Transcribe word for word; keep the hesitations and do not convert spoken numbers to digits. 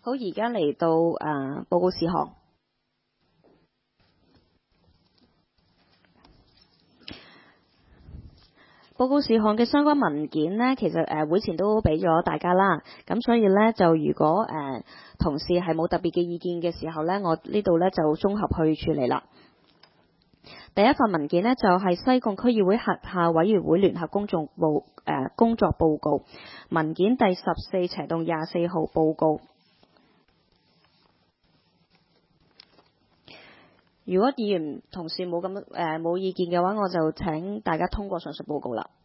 好，而家嚟到誒、呃、報告事項。報告事項嘅相關文件呢，其實誒、呃、會前都俾咗大家啦。咁所以呢，就如果誒、呃、同事係冇特別嘅意見嘅時候呢，我呢度呢就綜合去處理啦。第一份文件呢，就係、是、西貢區議會轄下委員會聯合公眾報誒、呃、工作報告文件第十四斜洞廿四號報告。如果議員同事冇咁誒冇意見嘅話，我就請大家通過上述報告啦。